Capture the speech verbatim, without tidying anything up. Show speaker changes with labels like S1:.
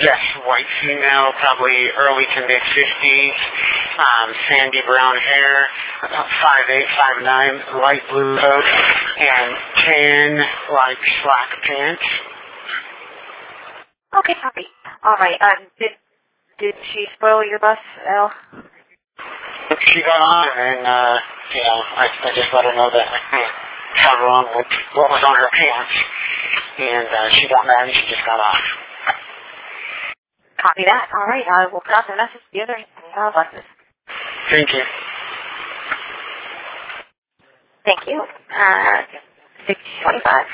S1: Yes, white female, probably early to mid fifties, um, sandy brown hair, about five eight, five nine, light blue coat, and tan, like slack pants.
S2: Okay, copy. All right. Um, did did she spoil your bus, Al?
S1: She got on, and uh, you know, I, I just let her know that I couldn't have wrong with what was on her pants, and uh, she got mad and she just got off.
S2: Copy that. All right. I will pass the message to the other uh, buses.
S1: Thank you.
S2: Thank you. Uh, six twenty-five.